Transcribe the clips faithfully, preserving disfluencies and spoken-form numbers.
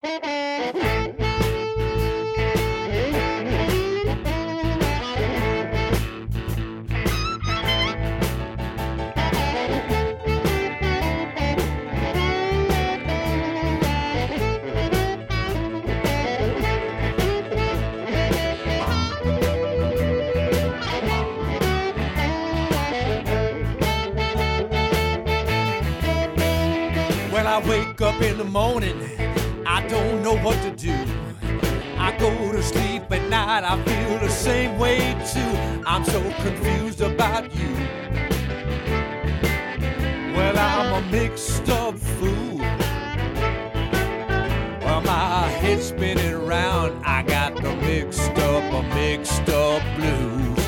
When I wake up in the morning, I don't know what to do. I go to sleep at night, I feel the same way too. I'm so confused about you. Well, I'm a mixed up fool. Well, my head's spinning around, I got the mixed up, a mixed up blues.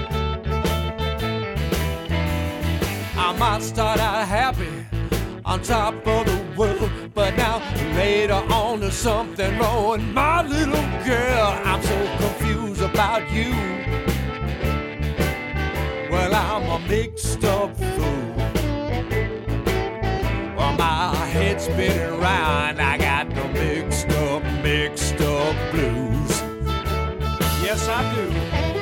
I might start out happy, on top of the world, but now later on there's something wrong with my little girl. I'm so confused about you. Well, I'm a mixed up fool. Well, my head's spinning around, I got the mixed up, mixed up blues. Yes, I do.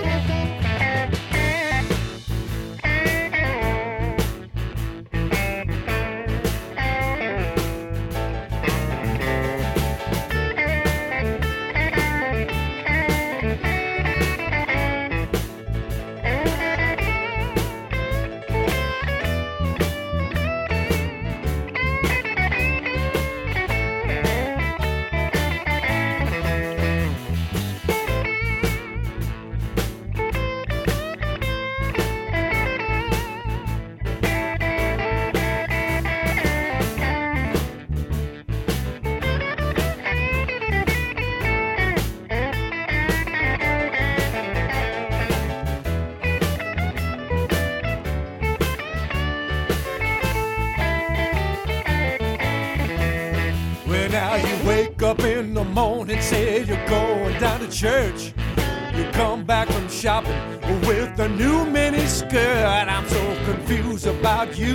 Now you wake up in the morning, say you're going down to church. You come back from shopping with a new mini skirt. I'm so confused about you.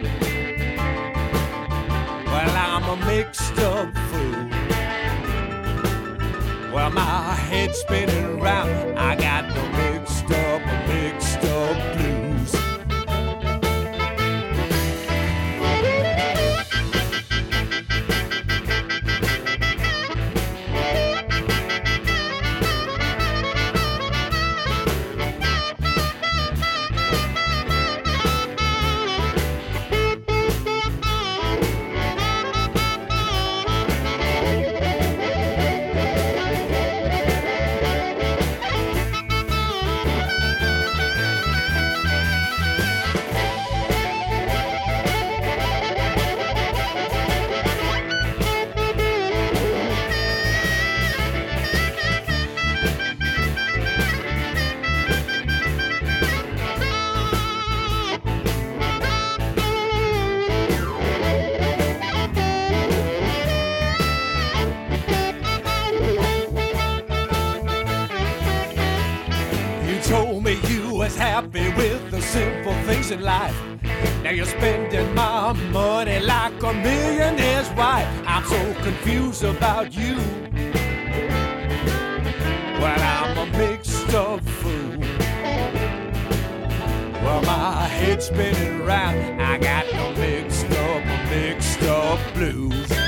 Well, I'm a mixed up fool. Well, my head's spinning around, I got the mixed up, mixed up blues. Told me you was happy with the simple things in life. Now you're spending my money like a millionaire's wife. I'm so confused about you. Well, I'm a mixed up fool. Well, my head's spinning around, I got no mixed up, mixed up blues.